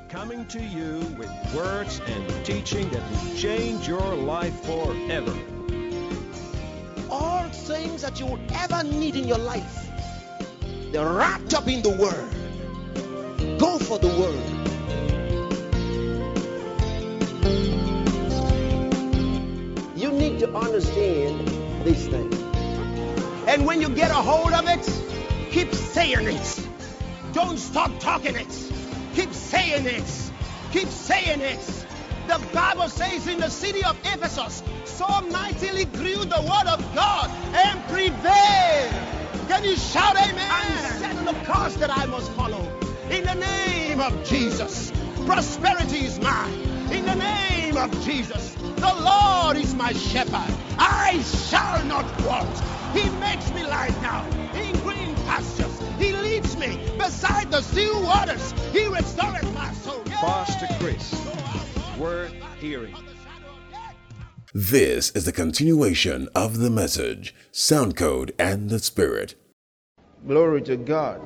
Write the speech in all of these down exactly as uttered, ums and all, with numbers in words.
coming to you with words and teaching that will change your life forever. All things that you will ever need in your life, they're wrapped up in the Word. Go for the Word. You need to understand these things. And when you get a hold of it, keep saying it. Don't stop talking it. Keep saying it. Keep saying it. The Bible says in the city of Ephesus, so mightily grew the word of God and prevailed. Can you shout amen? I'm set on the course that I must follow. In the name of Jesus, prosperity is mine. In the name of Jesus, the Lord is my shepherd. I shall not want. He makes me lie down in green pastures. He leads me beside the still waters. He restores my soul. Yeah. Pastor Chris, worth hearing. This is the continuation of the message, Sound Code and the Spirit. Glory to God.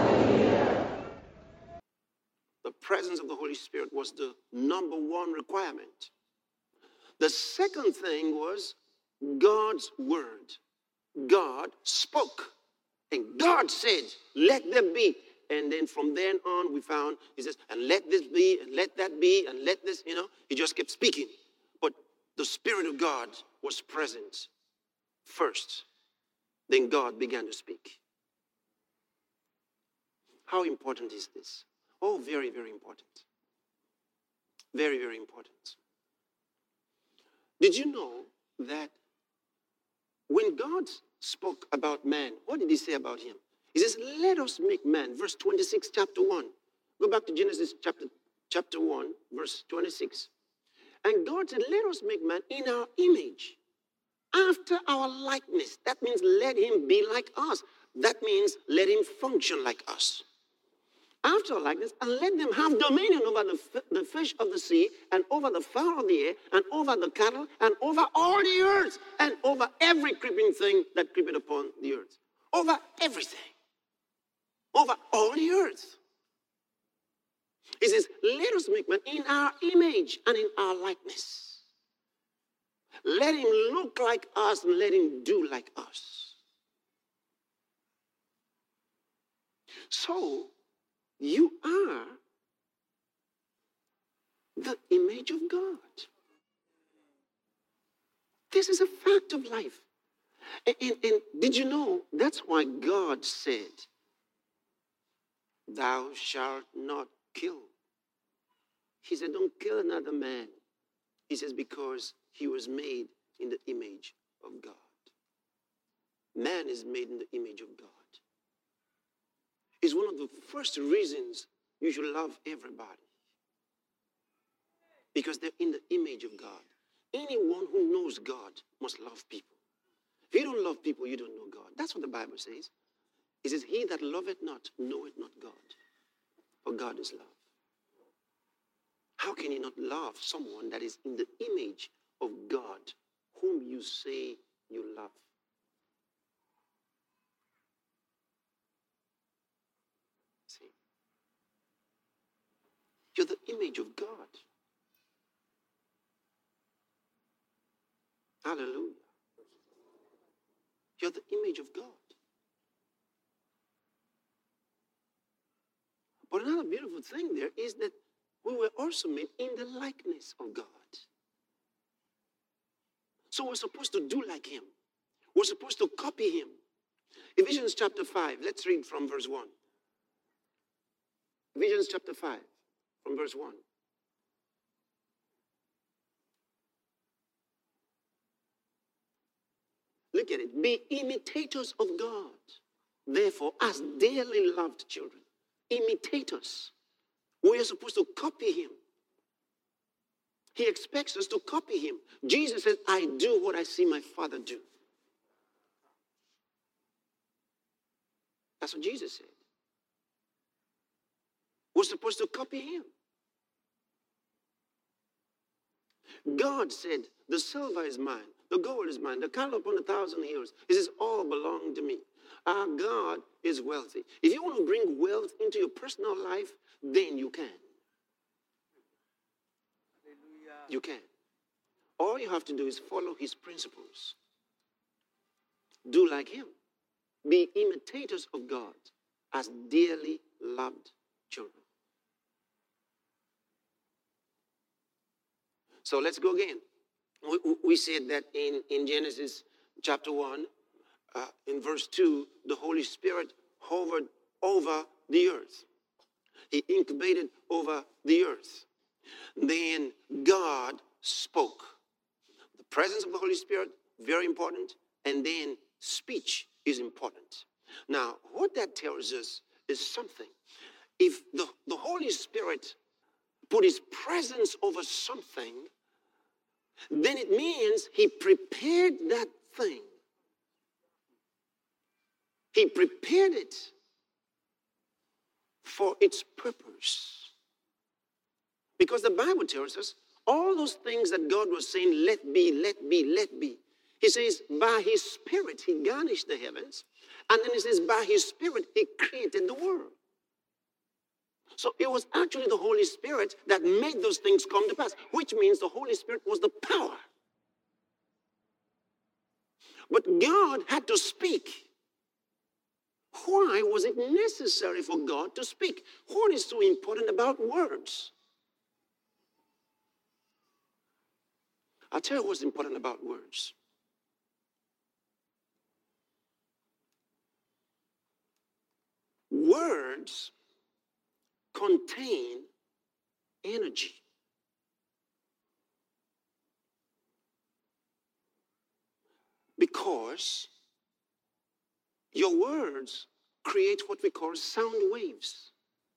The presence of the Holy Spirit was the number one requirement. The second thing was God's word. God spoke. And God said, let there be. And then from then on, we found, he says, and let this be, and let that be, and let this, you know, he just kept speaking. But the Spirit of God was present first. Then God began to speak. How important is this? Oh, very, very important. Very, very important. Did you know that when God spoke about man, what did he say about him? He says, let us make man, verse twenty-six, chapter one. Go back to Genesis chapter, chapter one, verse twenty-six. And God said, let us make man in our image, after our likeness. That means let him be like us. That means let him function like us. After our likeness, and let them have dominion over the, f- the fish of the sea, and over the fowl of the air, and over the cattle, and over all the earth, and over every creeping thing that creepeth upon the earth. Over everything. Over all the earth. He says, let us make man in our image and in our likeness. Let him look like us and let him do like us. So, you are the image of God. This is a fact of life. And, and, and did you know that's why God said, thou shalt not kill. He said, don't kill another man. He says, because he was made in the image of God. Man is made in the image of God. It's one of the first reasons you should love everybody. Because they're in the image of God. Anyone who knows God must love people. If you don't love people, you don't know God. That's what the Bible says. It says, he that loveth not, knoweth not God. For God is love. How can you not love someone that is in the image of God, whom you say you love? See? You're the image of God. Hallelujah. You're the image of God. But another beautiful thing there is that we were also made in the likeness of God. So we're supposed to do like him. We're supposed to copy him. Ephesians chapter five, let's read from verse one. Ephesians chapter five, from verse one. Look at it. Be imitators of God, therefore, as dearly loved children. Imitators. We are supposed to copy him. He expects us to copy him. Jesus said, I do what I see my Father do. That's what Jesus said. We're supposed to copy him. God said, the silver is mine, the gold is mine, the cattle upon a thousand hills. It says, all belong to me. Our God is wealthy. If you want to bring wealth into your personal life, then you can. You can. All you have to do is follow his principles. Do like him. Be imitators of God as dearly loved children. So let's go again. We, we said that in, in Genesis chapter one, uh, in verse two, the Holy Spirit hovered over the earth. He incubated over the earth. Then God spoke. The presence of the Holy Spirit, very important. And then speech is important. Now, what that tells us is something. If the, the Holy Spirit put his presence over something, then it means he prepared that thing. He prepared it for its purpose. Because the Bible tells us all those things that God was saying, let be, let be, let be. He says, by his Spirit, he garnished the heavens. And then he says, by his Spirit, he created the world. So it was actually the Holy Spirit that made those things come to pass, which means the Holy Spirit was the power. But God had to speak. Why was it necessary for God to speak? What is so important about words? I'll tell you what's important about words. Words contain energy. Because your words create what we call sound waves.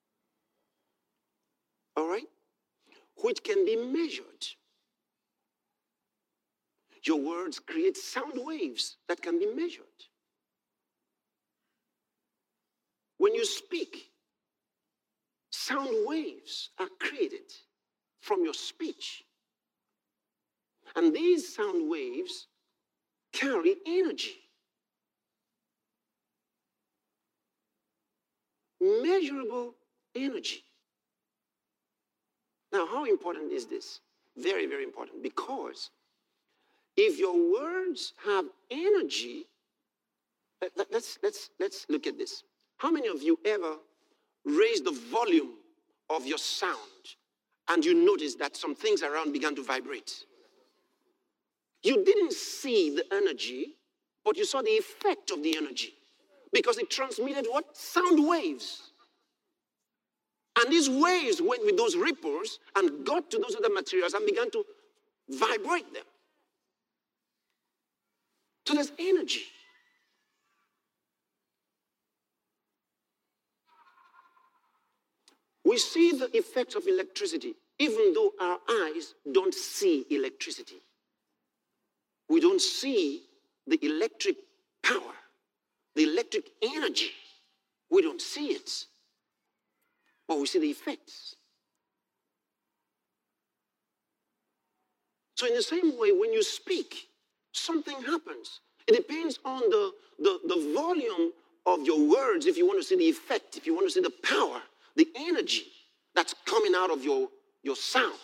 All right? Which can be measured. Your words create sound waves that can be measured. When you speak, sound waves are created from your speech. And these sound waves carry energy. Measurable energy. Now, how important is this? Very, very important. Because if your words have energy, let, let's, let's, let's look at this. How many of you ever raised the volume of your sound and you noticed that some things around began to vibrate? You didn't see the energy, but you saw the effect of the energy because it transmitted what? Sound waves. And these waves went with those ripples and got to those other materials and began to vibrate them. So there's energy. We see the effects of electricity, even though our eyes don't see electricity. We don't see the electric power, the electric energy. We don't see it, but we see the effects. So in the same way, when you speak, something happens. It depends on the, the, the volume of your words if you want to see the effect, if you want to see the power, the energy that's coming out of your, your sound.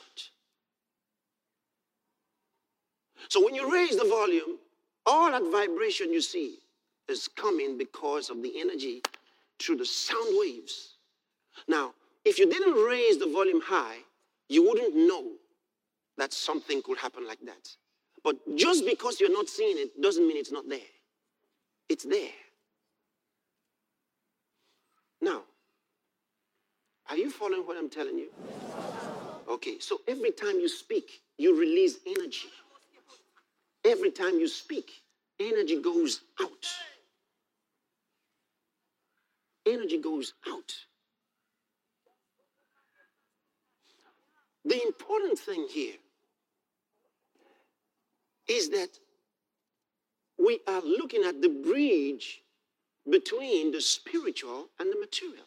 So when you raise the volume, all that vibration you see is coming because of the energy through the sound waves. Now, if you didn't raise the volume high, you wouldn't know that something could happen like that. But just because you're not seeing it doesn't mean it's not there. It's there. Now, are you following what I'm telling you? Okay, so every time you speak, you release energy. Every time you speak, energy goes out. Energy goes out. The important thing here is that we are looking at the bridge between the spiritual and the material.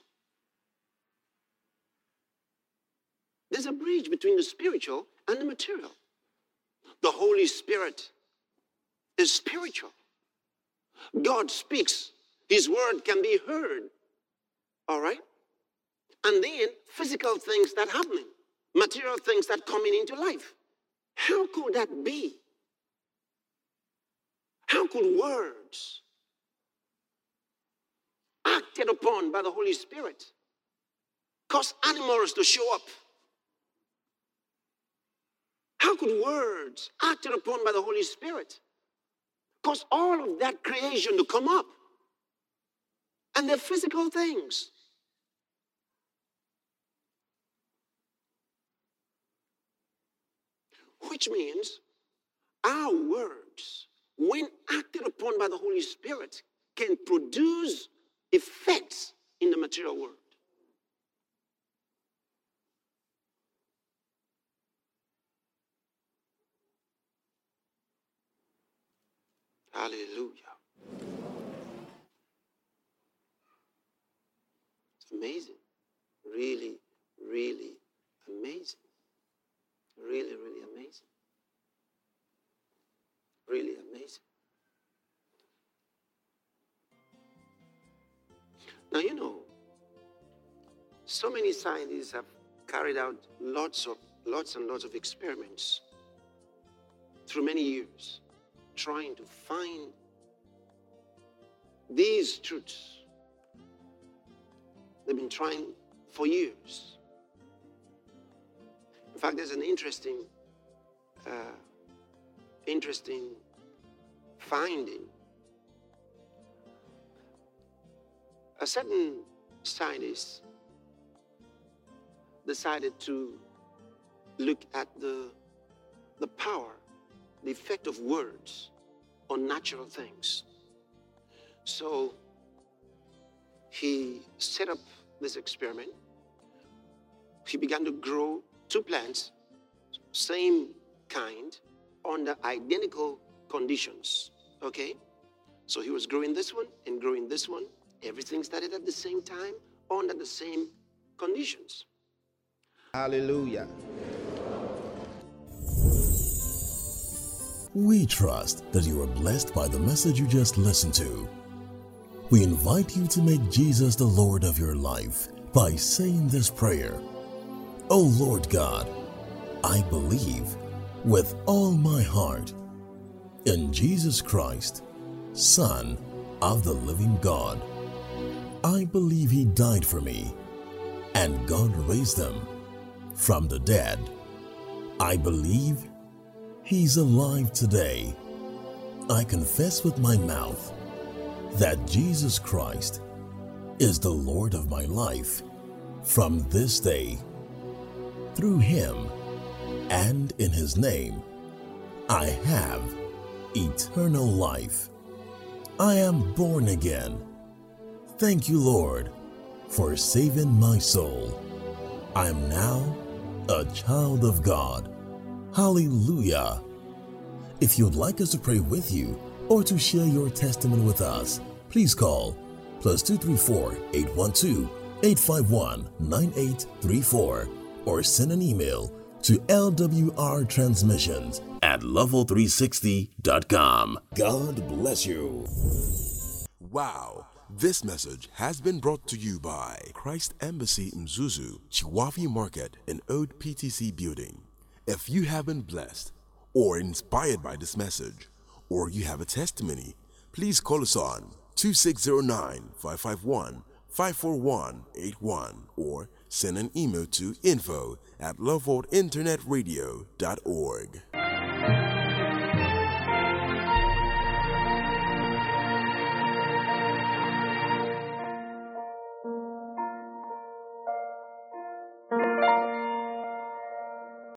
There's a bridge between the spiritual and the material. The Holy Spirit is spiritual. God speaks. His word can be heard. All right? And then physical things that happen, material things that come into life. How could that be? How could words acted upon by the Holy Spirit cause animals to show up? How could words acted upon by the Holy Spirit cause all of that creation to come up? And they're physical things. Which means our words, when acted upon by the Holy Spirit, can produce effects in the material world. Hallelujah. It's amazing. Really, really amazing. Really, really amazing. Really amazing. Now, you know, so many scientists have carried out lots of, lots and lots of experiments through many years, trying to find these truths. They've been trying for years. In fact, there's an interesting, uh, interesting finding. A certain scientist decided to look at the, the power, the effect of words on natural things. So he set up this experiment. He began to grow two plants, same kind, under identical conditions, okay? So he was growing this one and growing this one. Everything started at the same time, under the same conditions. Hallelujah. We trust that you are blessed by the message you just listened to. We invite you to make Jesus the Lord of your life by saying this prayer. Oh Lord God, I believe with all my heart in Jesus Christ, Son of the living God. I believe He died for me and God raised Him from the dead. I believe He's alive today. I confess with my mouth that Jesus Christ is the Lord of my life from this day. Through Him and in His name, I have eternal life. I am born again. Thank you, Lord, for saving my soul. I am now a child of God. Hallelujah. If you'd like us to pray with you or to share your testimony with us, please call plus two three four, eight one two, eight five one, nine eight three four or send an email to L W R transmissions at level three sixty dot com. God bless you. Wow. This message has been brought to you by Christ Embassy Mzuzu, Chiwavi Market in Old P T C Building. If you have been blessed or inspired by this message, or you have a testimony, please call us on two six zero nine, five five one, five four one eight one or send an email to info at loveworld internet radio dot org.